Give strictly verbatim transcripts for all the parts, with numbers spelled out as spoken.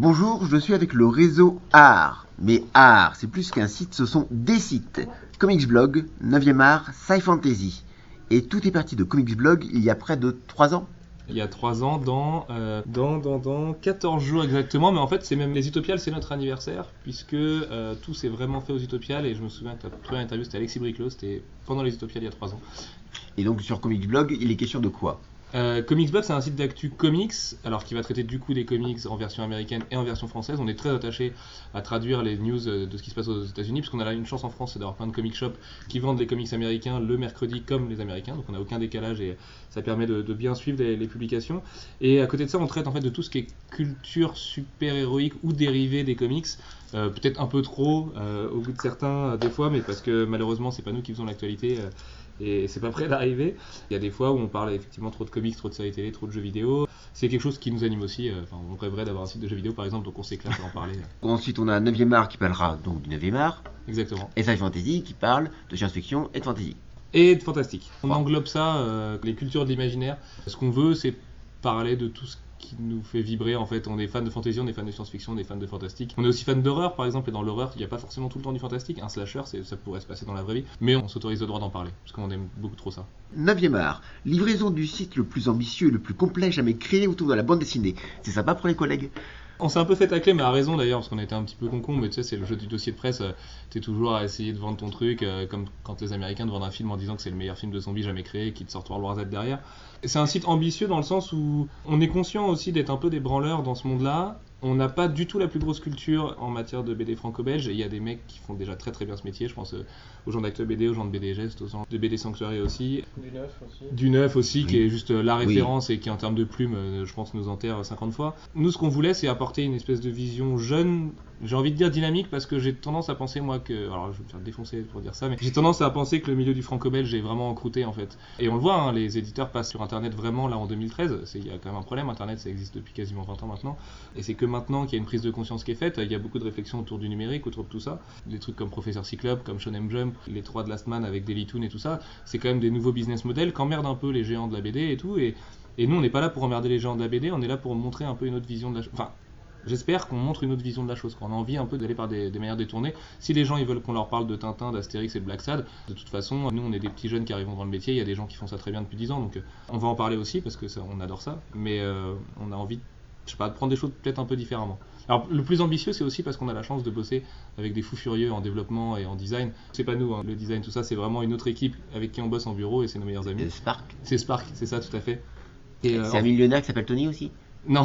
Bonjour, je suis avec le réseau Art. Mais Art, c'est plus qu'un site, ce sont des sites. Comics Blog, neuvième art, Sci Fantasy. Et tout est parti de Comics Blog il y a près de trois ans. Il y a trois ans, dans, euh, dans, dans, dans quatorze jours exactement, mais en fait c'est même les Utopiales, c'est notre anniversaire, puisque euh, tout s'est vraiment fait aux Utopiales, et je me souviens que la première interview c'était Alexis Briclot, c'était pendant les Utopiales il y a trois ans. Et donc sur Comics Blog, il est question de quoi ? Euh, Comics Blog, c'est un site d'actu comics, alors qui va traiter du coup des comics en version américaine et en version française. On est très attaché à traduire les news de ce qui se passe aux États-Unis, parce qu'on a là une chance en France, c'est d'avoir plein de comic shops qui vendent les comics américains le mercredi comme les Américains, donc on n'a aucun décalage et ça permet de, de bien suivre les, les publications. Et à côté de ça, on traite en fait de tout ce qui est culture super-héroïque ou dérivée des comics. Euh, peut-être un peu trop euh, au goût de certains euh, des fois, mais parce que malheureusement c'est pas nous qui faisons l'actualité. Euh, Et c'est pas prêt d'arriver. Il y a des fois où on parle effectivement trop de comics, trop de séries télé, trop de jeux vidéo. C'est quelque chose qui nous anime aussi. Enfin, on rêverait d'avoir un site de jeux vidéo par exemple, donc on s'éclate à en parler. Ensuite, on a neuvième art qui parlera donc du neuvième art. Exactement. Et Sci Fantasy qui parle de science-fiction et de fantasy. Et de fantastique. On Wow. englobe ça, euh, les cultures de l'imaginaire. Ce qu'on veut, c'est parler de tout ce qui nous fait vibrer en fait. On est fan de fantasy, on est fan de science-fiction, on est fan de fantastique. On est aussi fan d'horreur par exemple, et dans l'horreur, il n'y a pas forcément tout le temps du fantastique. Un slasher, c'est, ça pourrait se passer dans la vraie vie, mais on s'autorise le droit d'en parler, parce qu'on aime beaucoup trop ça. neuvième art, livraison du site le plus ambitieux et le plus complet jamais créé autour de la bande dessinée. C'est sympa pour les collègues. On s'est un peu fait tacler, mais à raison d'ailleurs, parce qu'on a été un petit peu con-con, mais tu sais, c'est le jeu du dossier de presse, euh, t'es toujours à essayer de vendre ton truc, euh, comme quand les Américains te vendent un film en disant que c'est le meilleur film de zombies jamais créé, et qu'ils te sortent World War Z derrière. Et c'est un site ambitieux dans le sens où on est conscient aussi d'être un peu des branleurs dans ce monde-là. On n'a pas du tout la plus grosse culture en matière de B D franco-belge, et il y a des mecs qui font déjà très très bien ce métier, je pense euh, aux gens d'Actu B D, aux gens de B D Gest, aux gens de B D Sanctuary aussi. Du neuf aussi. Du neuf aussi, Oui. qui est juste euh, la Oui. référence et qui en termes de plumes, euh, je pense, nous enterre cinquante fois. Nous, ce qu'on voulait, c'est apporter une espèce de vision jeune, j'ai envie de dire dynamique, parce que j'ai tendance à penser, moi, que... Alors, je vais me faire défoncer pour dire ça, mais j'ai tendance à penser que le milieu du franco-belge est vraiment encrouté, en fait. Et on le voit, hein, les éditeurs passent sur Internet vraiment, là, en deux mille treize. Il y a quand même un problème, Internet, ça existe depuis quasiment vingt ans maintenant. Et c'est que maintenant qu'il y a une prise de conscience qui est faite, il y a beaucoup de réflexions autour du numérique, autour de tout ça. Des trucs comme Professeur Cyclope, comme Shonen Jump, les trois de Last Man avec Daily Toon et tout ça, c'est quand même des nouveaux business models qu'emmerdent un peu les géants de la B D et tout. Et, et nous, on n'est pas là pour emmerder les géants de la B D, on est là pour montrer un peu une autre vision de la chose. Enfin, j'espère qu'on montre une autre vision de la chose, qu'on a envie un peu d'aller par des, des manières détournées. Si les gens ils veulent qu'on leur parle de Tintin, d'Astérix et de Black Sad, de toute façon, nous on est des petits jeunes qui arrivent dans le métier, il y a des gens qui font ça très bien depuis dix ans, donc euh, on va en parler aussi parce que ça, on adore ça, mais euh, on a envie, je sais pas, de prendre des choses peut-être un peu différemment. Alors le plus ambitieux, c'est aussi parce qu'on a la chance de bosser avec des fous furieux en développement et en design. C'est pas nous, hein, le design, tout ça, c'est vraiment une autre équipe avec qui on bosse en bureau et c'est nos meilleurs amis. Euh, Spark. C'est Spark, c'est ça, tout à fait. Et, euh, C'est un millionnaire qui s'appelle Tony aussi. Non.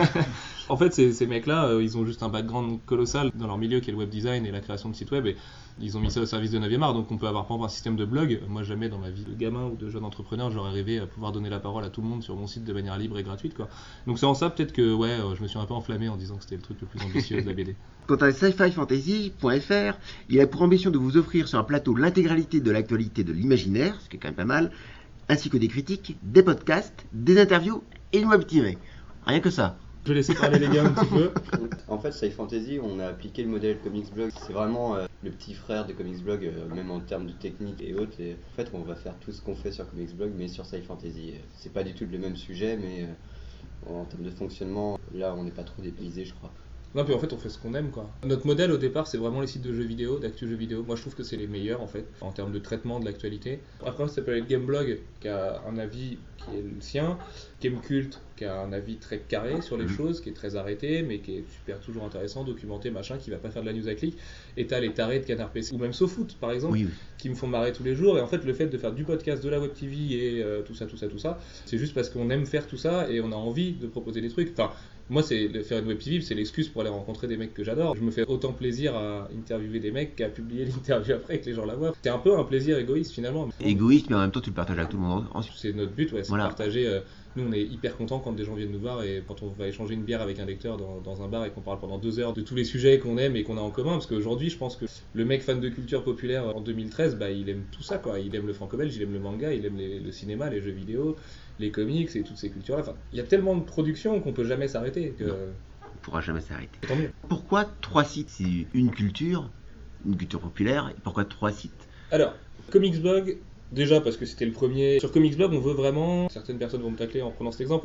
En fait, ces, ces mecs-là, euh, ils ont juste un background colossal dans leur milieu qui est le web design et la création de sites web. Et ils ont mis ça au service de neuvième art. Donc on peut avoir par exemple un système de blog. Moi, jamais dans ma vie de gamin ou de jeune entrepreneur, j'aurais rêvé à pouvoir donner la parole à tout le monde sur mon site de manière libre et gratuite, quoi. Donc c'est en ça peut-être que ouais, euh, je me suis un peu enflammé en disant que c'était le truc le plus ambitieux de la B D. Quant à sci-fi fantasy point f r, il a pour ambition de vous offrir sur un plateau l'intégralité de l'actualité de l'imaginaire, ce qui est quand même pas mal, ainsi que des critiques, des podcasts, des interviews et une web tirée. Rien que ça. Je vais laisser parler les gars un petit peu. En fait, Sci Fantasy, on a appliqué le modèle Comics Blog. C'est vraiment euh, le petit frère de Comics Blog, euh, même en termes de technique et autres. Et en fait, on va faire tout ce qu'on fait sur Comics Blog, mais sur Sci Fantasy. C'est pas du tout le même sujet, mais euh, en termes de fonctionnement, là, on n'est pas trop dépaysé, je crois. Non, puis en fait, on fait ce qu'on aime, quoi. Notre modèle au départ, c'est vraiment les sites de jeux vidéo, d'actu jeux vidéo. Moi, je trouve que c'est les meilleurs, en fait, en termes de traitement de l'actualité. Après, ça s'appelle Gameblog, qui a un avis qui est le sien. Gamecult, qui a un avis très carré sur les Mhm. choses, qui est très arrêté, mais qui est super toujours intéressant, documenté, machin, qui va pas faire de la news à clic. Et t'as les tarés de Canard P C, ou même SoFoot, par exemple, Oui, oui. qui me font marrer tous les jours. Et en fait, le fait de faire du podcast, de la web T V et euh, tout ça, tout ça, tout ça, c'est juste parce qu'on aime faire tout ça et on a envie de proposer des trucs. Enfin, moi, c'est de faire une web T V, c'est l'excuse pour aller rencontrer des mecs que j'adore. Je me fais autant plaisir à interviewer des mecs qu'à publier l'interview après que les gens la voient. C'est un peu un plaisir égoïste finalement. Égoïste, mais en même temps, tu le partages avec tout le monde ensuite. C'est notre but, ouais, c'est Voilà. de partager. euh, nous, on est hyper contents quand des gens viennent nous voir et quand on va échanger une bière avec un lecteur dans, dans un bar et qu'on parle pendant deux heures de tous les sujets qu'on aime et qu'on a en commun. Parce qu'aujourd'hui, je pense que le mec fan de culture populaire en deux mille treize, bah, il aime tout ça, quoi. Il aime le franco-belge, il aime le manga, il aime les- le cinéma, les jeux vidéo, les comics et toutes ces cultures-là. Enfin, il y a tellement de productions qu'on peut jamais s'arrêter. Que... Non. On pourra jamais s'arrêter. Tant mieux. Pourquoi trois sites? C'est une culture, une culture populaire, et pourquoi trois sites? Alors, Comics Blog, déjà parce que c'était le premier. Sur Comics Blog, on veut vraiment, certaines personnes vont me tacler en prenant cet exemple, mais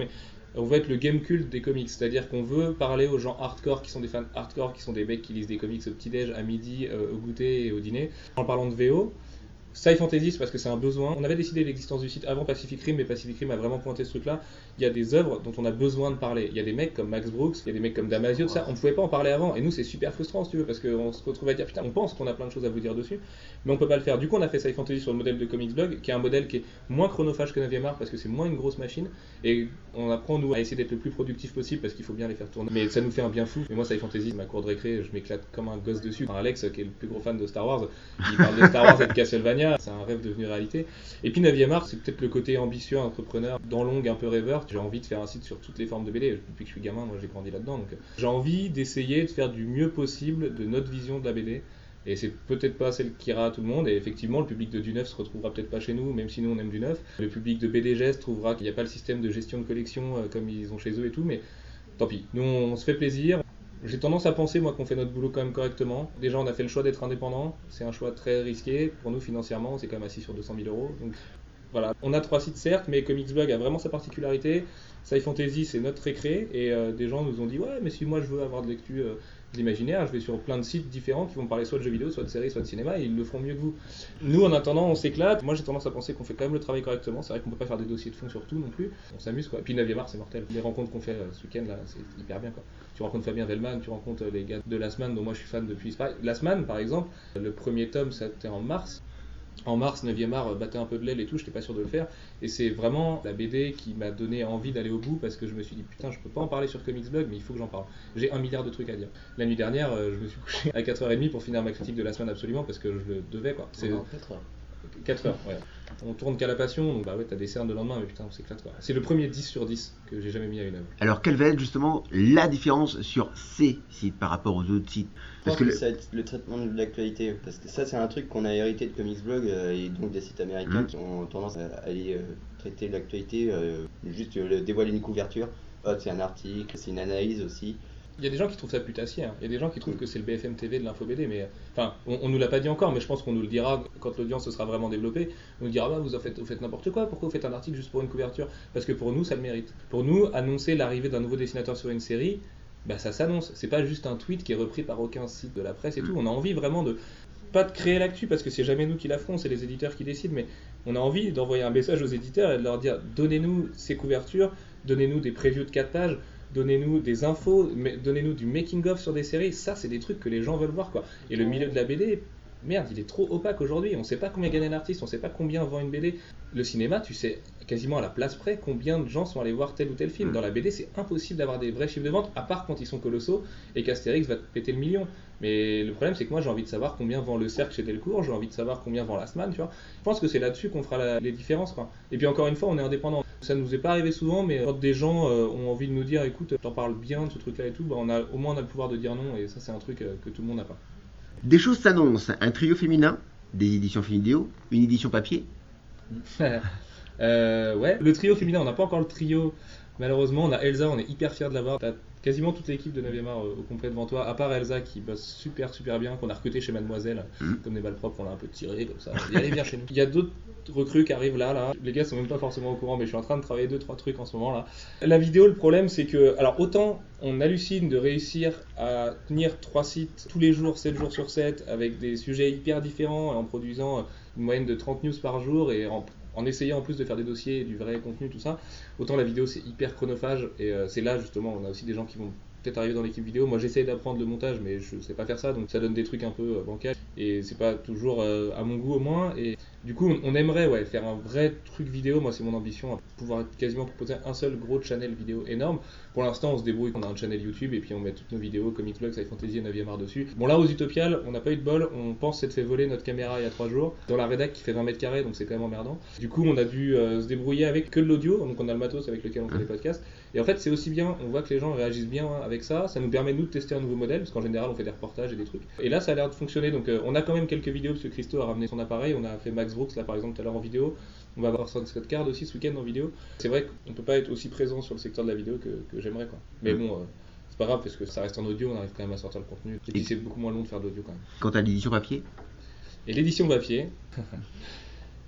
on veut être le game culte des comics, c'est-à-dire qu'on veut parler aux gens hardcore qui sont des fans hardcore, qui sont des mecs qui lisent des comics au petit-déj, à midi, euh, au goûter et au dîner. En parlant de V O, Sci Fantasy, c'est parce que c'est un besoin. On avait décidé l'existence du site avant Pacific Rim, mais Pacific Rim a vraiment pointé ce truc-là. Il y a des œuvres dont on a besoin de parler. Il y a des mecs comme Max Brooks, il y a des mecs comme Damasio, tout ça. On ne pouvait pas en parler avant. Et nous, c'est super frustrant, si tu veux, parce qu'on se retrouve à dire putain, on pense qu'on a plein de choses à vous dire dessus, mais on peut pas le faire. Du coup, on a fait Sci Fantasy sur le modèle de Comics Blog, qui est un modèle qui est moins chronophage que neuvième art, parce que c'est moins une grosse machine. Et on apprend, nous, à essayer d'être le plus productif possible, parce qu'il faut bien les faire tourner. Mais ça nous fait un bien fou. Mais moi, Sci Fantasy, ma cour de récré, je m'éclate comme un gosse dessus. Enfin, Alex, qui est le plus gros fan de Star Wars, il parle de Star Wars et de Castlevania. C'est un rêve devenu réalité. Et puis neuvième art, c'est peut-être le côté ambitieux, entrepreneur, dans l'ongle, un peu rêveur. J'ai envie de faire un site sur toutes les formes de B D. Depuis que je suis gamin, moi j'ai grandi là-dedans. Donc j'ai envie d'essayer de faire du mieux possible de notre vision de la B D. Et c'est peut-être pas celle qui ira à tout le monde. Et effectivement, le public de du neuf se retrouvera peut-être pas chez nous, même si nous on aime du neuf. Le public de B D G S trouvera qu'il n'y a pas le système de gestion de collection euh, comme ils ont chez eux et tout. Mais tant pis, nous on se fait plaisir. J'ai tendance à penser, moi, qu'on fait notre boulot quand même correctement. Déjà, on a fait le choix d'être indépendant. C'est un choix très risqué. Pour nous, financièrement, c'est quand même assis sur deux cent mille euros. Donc, voilà. On a trois sites, certes, mais Comics Blog a vraiment sa particularité. Sci Fantasy, c'est notre récré. Et euh, des gens nous ont dit, ouais, mais si moi je veux avoir de lecture euh, de l'imaginaire, je vais sur plein de sites différents qui vont parler soit de jeux vidéo, soit de séries, soit de cinéma, et ils le feront mieux que vous. Nous, en attendant, on s'éclate. Moi, j'ai tendance à penser qu'on fait quand même le travail correctement. C'est vrai qu'on peut pas faire des dossiers de fond sur tout non plus. On s'amuse, quoi. Et puis neuvième art, c'est mortel. Les rencontres qu'on fait euh, ce week-end, là, c'est hyper bien, quoi. Tu rencontres Fabien Vellman, tu rencontres les gars de Last Man, dont moi je suis fan depuis. Last Man, par exemple, le premier tome, c'était en mars. En mars, neuvième art battait un peu de l'aile et tout, j'étais pas sûr de le faire. Et c'est vraiment la B D qui m'a donné envie d'aller au bout, parce que je me suis dit putain, je peux pas en parler sur Comics Blog, mais il faut que j'en parle. J'ai un milliard de trucs à dire. La nuit dernière, je me suis couché à quatre heures trente pour finir ma critique de la semaine absolument, parce que je le devais, quoi. C'est quatre heures. quatre heures, ouais. On tourne qu'à la passion, donc bah ouais, t'as des cernes de lendemain, mais putain, on s'éclate, quoi. C'est le premier dix sur dix que j'ai jamais mis à une œuvre. Alors, quelle va être justement la différence sur ces sites par rapport aux autres sites? Parce que, que le... ça va être le traitement de l'actualité, parce que ça c'est un truc qu'on a hérité de Comics Blog euh, et donc des sites américains mmh. qui ont tendance à aller euh, traiter l'actualité, euh, juste euh, dévoiler une couverture, hop, c'est un article, c'est une analyse aussi. Il y a des gens qui trouvent ça putassier, hein. Il y a des gens qui trouvent que c'est le B F M T V de l'info B D, mais enfin, on, on nous l'a pas dit encore, mais je pense qu'on nous le dira quand l'audience se sera vraiment développée. On nous dira, bah, vous, en faites, vous faites n'importe quoi, pourquoi vous faites un article juste pour une couverture? Parce que pour nous, ça le mérite. Pour nous, annoncer l'arrivée d'un nouveau dessinateur sur une série, bah ça s'annonce. C'est pas juste un tweet qui est repris par aucun site de la presse et tout. On a envie vraiment de, pas de créer l'actu, parce que c'est jamais nous qui la ferons, c'est les éditeurs qui décident, mais on a envie d'envoyer un message aux éditeurs et de leur dire, donnez-nous ces couvertures, donnez-nous des previews de quatre pages, donnez-nous des infos, donnez-nous du making-of sur des séries. Ça, c'est des trucs que les gens veulent voir, quoi. Et le milieu de la B D, merde, il est trop opaque aujourd'hui. On sait pas combien gagne un artiste, on sait pas combien vend une B D. Le cinéma, tu sais quasiment à la place près combien de gens sont allés voir tel ou tel film. Dans la B D, c'est impossible d'avoir des vrais chiffres de vente, à part quand ils sont colossaux et qu'Astérix va te péter le million. Mais le problème, c'est que moi, j'ai envie de savoir combien vend Le Cercle chez Delcourt, j'ai envie de savoir combien vend Last Man, tu vois. Je pense que c'est là-dessus qu'on fera la, les différences, quoi. Et puis encore une fois, on est indépendant. Ça nous est pas arrivé souvent, mais quand des gens euh, ont envie de nous dire, écoute, t'en parles bien de ce truc-là et tout, bah on a, au moins on a le pouvoir de dire non, et ça, c'est un truc euh, que tout le monde n'a pas. Des choses s'annoncent, un trio féminin, des éditions vidéo, une édition papier. euh, ouais, le trio féminin, on n'a pas encore le trio. Malheureusement, on a Elsa, on est hyper fiers de l'avoir. T'as quasiment toute l'équipe de neuvième art au complet devant toi, à part Elsa qui bosse super super bien, qu'on a recruté chez Mademoiselle, mmh. comme des balles propres, on l'a un peu tiré comme ça. Et allez, viens chez nous. Il y a d'autres recrues qui arrivent là, là. Les gars sont même pas forcément au courant, mais je suis en train de travailler deux trois trucs en ce moment là. La vidéo, le problème c'est que, alors autant on hallucine de réussir à tenir trois sites tous les jours, sept jours sur sept, avec des sujets hyper différents, en produisant une moyenne de trente news par jour et en en essayant en plus de faire des dossiers, du vrai contenu, tout ça. Autant la vidéo c'est hyper chronophage, et euh, c'est là justement, on a aussi des gens qui vont peut-être arriver dans l'équipe vidéo. Moi j'essaye d'apprendre le montage, mais je sais pas faire ça, donc ça donne des trucs un peu euh, bancals, et c'est pas toujours euh, à mon goût au moins, et du coup on, on aimerait ouais, faire un vrai truc vidéo. Moi c'est mon ambition, pouvoir quasiment proposer un seul gros channel vidéo énorme. Pour l'instant on se débrouille, on a un channel YouTube, et puis on met toutes nos vidéos, Comics Blog, Sci Fantasy et neuvième art dessus. Bon là aux Utopiales, on n'a pas eu de bol, on pense s'être fait voler notre caméra il y a trois jours, dans la rédac qui fait vingt mètres carrés, donc c'est quand même emmerdant. Du coup on a dû euh, se débrouiller avec que de l'audio, donc on a le matos avec lequel on fait les podcasts, et en fait c'est aussi bien, on voit que les gens réagissent bien avec ça, ça nous permet nous de tester un nouveau modèle, parce qu'en général on fait des reportages et des trucs, et là ça a l'air de fonctionner. Donc euh, on a quand même quelques vidéos, parce que Christo a ramené son appareil, on a fait Max Brooks là par exemple tout à l'heure en vidéo, on va avoir Sunset Card aussi ce week-end en vidéo. C'est vrai qu'on peut pas être aussi présent sur le secteur de la vidéo que, que j'aimerais, quoi. Mais bon, euh, c'est pas grave, parce que ça reste en audio, on arrive quand même à sortir le contenu, et puis c'est beaucoup moins long de faire de l'audio quand même. Quant à l'édition papier? Et l'édition papier,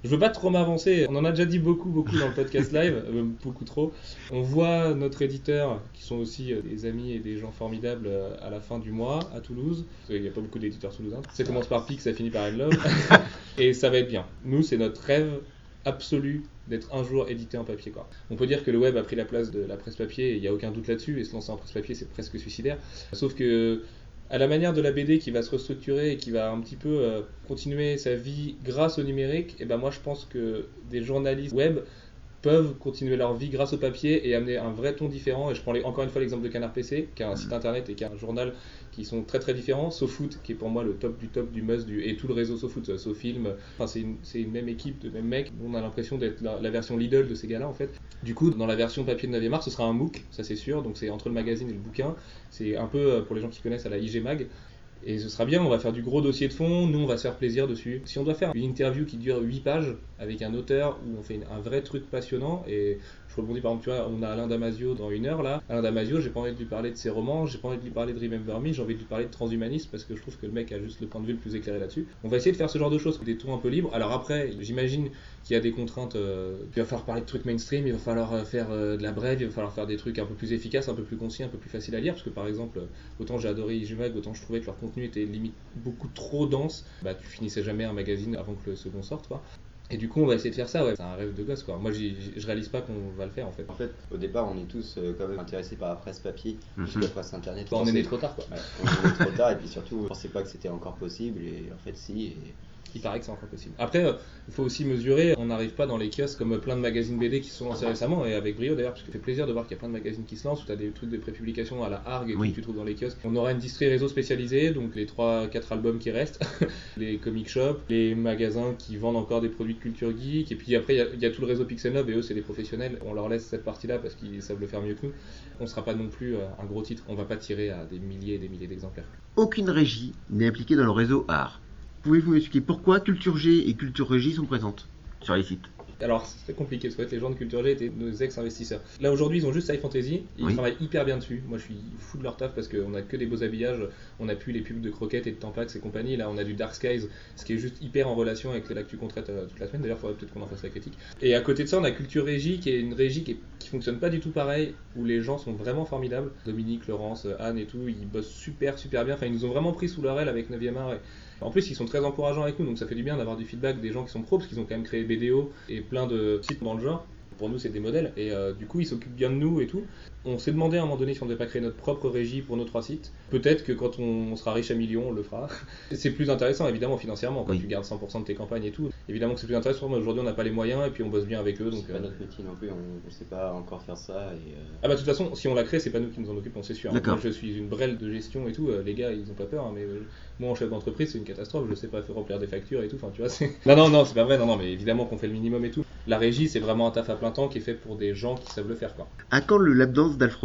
Je veux pas trop m'avancer, on en a déjà dit beaucoup, beaucoup dans le podcast live, euh, beaucoup trop. On voit notre éditeur, qui sont aussi euh, des amis et des gens formidables euh, à la fin du mois à Toulouse. Il n'y a pas beaucoup d'éditeurs toulousains. Ça commence par Pic, ça finit par I Love. Et ça va être bien. Nous, c'est notre rêve absolu d'être un jour édité en papier, quoi. On peut dire que le web a pris la place de la presse papier, il n'y a aucun doute là-dessus, et se lancer en presse papier, c'est presque suicidaire. Sauf que à la manière de la B D qui va se restructurer et qui va un petit peu euh, continuer sa vie grâce au numérique, et ben moi je pense que des journalistes web peuvent continuer leur vie grâce au papier et amener un vrai ton différent. Et je prends les, encore une fois l'exemple de Canard P C, qui a un site internet et qui a un journal qui sont très très différents. SoFoot, qui est pour moi le top du top du must, du, et tout le réseau SoFoot, SoFilm, enfin c'est une, c'est une même équipe de même mecs. On a l'impression d'être la, la version Lidl de ces gars-là en fait. Du coup, dans la version papier de neuvième art, ce sera un MOOC, ça c'est sûr, donc c'est entre le magazine et le bouquin. C'est un peu, pour les gens qui connaissent, à la I G Mag. Et ce sera bien, on va faire du gros dossier de fond, nous on va se faire plaisir dessus. Si on doit faire une interview qui dure huit pages avec un auteur où on fait une, un vrai truc passionnant, et je rebondis par exemple, tu vois, on a Alain Damasio dans une heure là. Alain Damasio, j'ai pas envie de lui parler de ses romans, j'ai pas envie de lui parler de Remember Me, j'ai envie de lui parler de transhumanisme parce que je trouve que le mec a juste le point de vue le plus éclairé là-dessus. On va essayer de faire ce genre de choses, des tons un peu libres. Alors après, j'imagine qu'il y a des contraintes, euh, il va falloir parler de trucs mainstream, il va falloir faire euh, de la brève, il va falloir faire des trucs un peu plus efficaces, un peu plus concis, un peu plus faciles à lire, parce que par exemple, autant j'ai adoré I G Mag, autant je trouvais que leur contenu était limite beaucoup trop dense, bah tu finissais jamais un magazine avant que le second sorte, quoi. Et du coup on va essayer de faire ça, ouais. C'est un rêve de gosse, quoi. Moi j'y, je réalise pas qu'on va le faire en fait. En fait, au départ on est tous euh, quand même intéressés par la presse papier, mm-hmm. plus que la presse internet. Bah, on est né trop tard, quoi. Ouais, on est né trop tard et puis surtout on pensait pas que c'était encore possible et en fait si. Et... Il paraît que c'est encore possible. Après, euh, il faut aussi mesurer, on n'arrive pas dans les kiosques comme plein de magazines B D qui se sont lancés récemment, et avec brio d'ailleurs, parce que ça fait plaisir de voir qu'il y a plein de magazines qui se lancent, où tu as des trucs de prépublication à la Hargue et oui. tout que tu trouves dans les kiosques. On aura une distrie réseau spécialisée, donc les trois quatre albums qui restent, les comic shops, les magasins qui vendent encore des produits de culture geek, et puis après il y, y a tout le réseau Pixel Nob, et eux c'est des professionnels, on leur laisse cette partie-là parce qu'ils savent le faire mieux que nous. On sera pas non plus euh, un gros titre, on va pas tirer à des milliers et des milliers d'exemplaires. Aucune régie n'est impliquée dans le réseau art. Pouvez-vous m'expliquer pourquoi Culture G et Culture Régie sont présentes sur les sites ? Alors c'est très compliqué, parce que les gens de Culture G étaient nos ex-investisseurs. Là aujourd'hui ils ont juste Sci Fantasy, et ils oui. travaillent hyper bien dessus. Moi je suis fou de leur taf parce qu'on a que des beaux habillages, on a plus les pubs de croquettes et de Tampax et compagnie. Là on a du Dark Skies, ce qui est juste hyper en relation avec l'actu qu'on traite euh, toute la semaine. D'ailleurs il faudrait peut-être qu'on en fasse la critique. Et à côté de ça on a Culture Régie qui est une régie qui, est, qui fonctionne pas du tout pareil, où les gens sont vraiment formidables. Dominique, Laurence, Anne et tout, ils bossent super super bien. Enfin ils nous ont vraiment pris sous leur aile avec neuvième art. Et... En plus, ils sont très encourageants avec nous, donc ça fait du bien d'avoir du feedback des gens qui sont pros, parce qu'ils ont quand même créé B D O et plein de sites dans le genre. Pour nous, c'est des modèles, et euh, du coup, ils s'occupent bien de nous et tout. On s'est demandé à un moment donné si on ne devait pas créer notre propre régie pour nos trois sites. Peut-être que quand on sera riche à millions, on le fera. C'est plus intéressant, évidemment, financièrement, quand oui. tu gardes cent pour cent de tes campagnes et tout. Évidemment que c'est plus intéressant, mais aujourd'hui, on n'a pas les moyens, et puis on bosse bien avec eux. Donc, c'est pas euh... notre métier non plus, on ne sait pas encore faire ça. Et euh... Ah bah de toute façon, si on l'a créé, c'est pas nous qui nous en occupons, c'est sûr. Moi, je suis une brêle de gestion et tout. Les gars, ils ont pas peur, hein, mais euh, moi, en chef d'entreprise, c'est une catastrophe. Je sais pas faire remplir des factures et tout. Enfin, tu vois, c'est... Non, non, non, c'est pas vrai. Non, non, mais évidemment qu'on fait le minimum et tout. La régie, c'est vraiment un taf à plein temps qui est fait pour des gens qui savent le faire, quoi. À quand le lap dance d'Alfro ?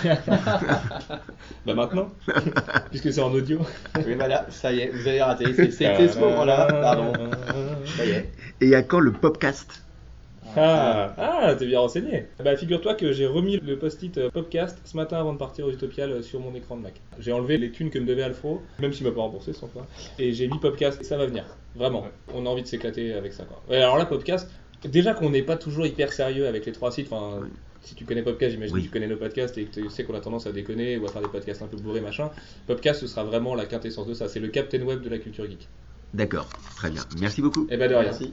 Bah maintenant, puisque c'est en audio. Oui, voilà, ça y est, vous avez raté. C'était ce moment-là, pardon. Ça y est. Et à quand le podcast ? Ah, ah, t'es bien renseigné. Bah figure-toi que j'ai remis le post-it podcast ce matin avant de partir au Utopial sur mon écran de Mac. J'ai enlevé les thunes que me devait Alfro, même s'il m'a pas remboursé sans fois. Et j'ai mis podcast, ça va venir. Vraiment. On a envie de s'éclater avec ça, quoi. Ouais, alors là, podcast, déjà qu'on n'est pas toujours hyper sérieux avec les trois sites, enfin... Si tu connais Podcast, j'imagine oui. que tu connais nos podcasts et que tu sais qu'on a tendance à déconner ou à faire des podcasts un peu bourrés, machin. Podcast, ce sera vraiment la quintessence de ça. C'est le Captain Web de la culture geek. D'accord, très bien. Merci beaucoup. Et bah de rien. Merci.